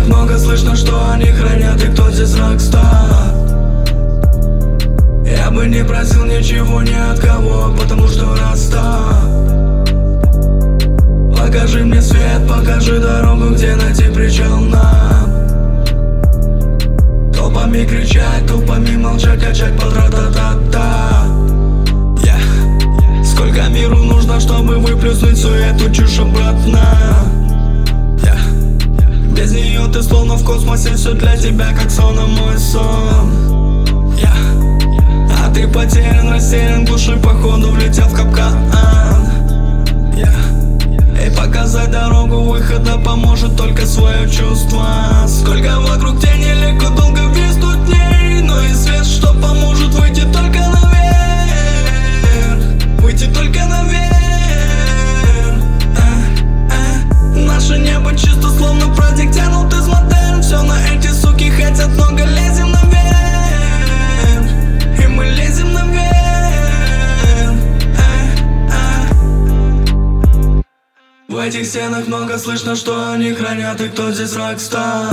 много слышно, что они хранят, и кто здесь рокстар. Я бы не просил ничего ни от кого, потому что раз так. Покажи мне свет, покажи дорогу, где найти причал нам. Толпами кричать, толпами молчать, качать под ра-та-та-та. Сколько миру нужно, чтобы выплюснуть всю эту чушь обратно. Без нее ты словно в космосе, все для тебя как сон, а мой сон. А ты потерян, растерян, души походу влетел в капкан. И показать дорогу выхода поможет только свое чувство. Сколько вокруг тени, легко долго виснуть дней, но и свет, что поможет выйти только наверх. Выйти только наверх. Наше небо чисто, словно праздник тянут из модерн. Все на эти суки хотят много, лезем наверх. И мы лезем наверх. В этих стенах много слышно, что они хранят, и кто здесь рокстар.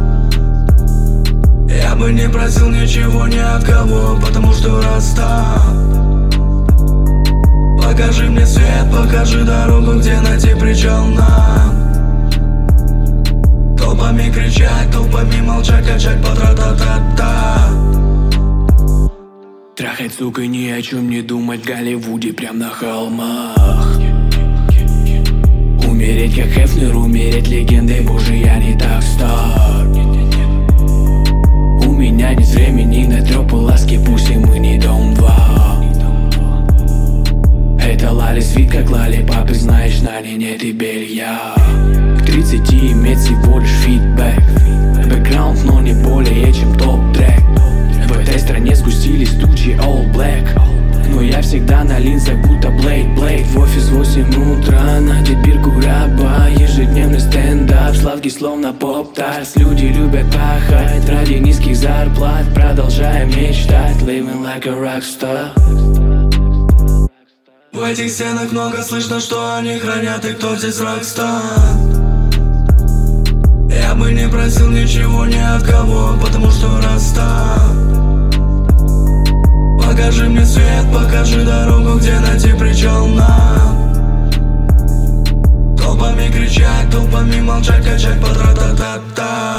Я бы не просил ничего ни от кого, потому что раз так. Покажи мне свет, покажи дорогу, где найти причал нам. Толпами кричать, толпами молчать, качать под ра-та-та-та. Трахать, сука, ни о чем не думать в Голливуде, прям на холмах. Умереть как Хефнер, умереть легендой, боже, я не так стар. У меня нет времени на трёпы, ласки, пусть и мы не дом 2. Это лалис, вид как лалипап, и знаешь, на ней нет и белья. К 30 иметь всего лишь фидбэк, бэкграунд, но не более чем топ-трек. В этой стране сгустились тучи all black, но я всегда на линзах, будто Блейд. В офис 8 утра, надеть бирку раба. Ежедневный стендап, сладкий словно поп-тарс. Люди любят пахать ради низких зарплат, продолжая мечтать, living like a rockstar. В этих стенах много слышно, что они хранят, и кто здесь рокстар. Я бы не просил ничего ни от кого, потому что раз так. Покажи мне свет, покажи дорогу, где найти причал нам. Толпами кричать, толпами молчать, качать под ра-та-та-та.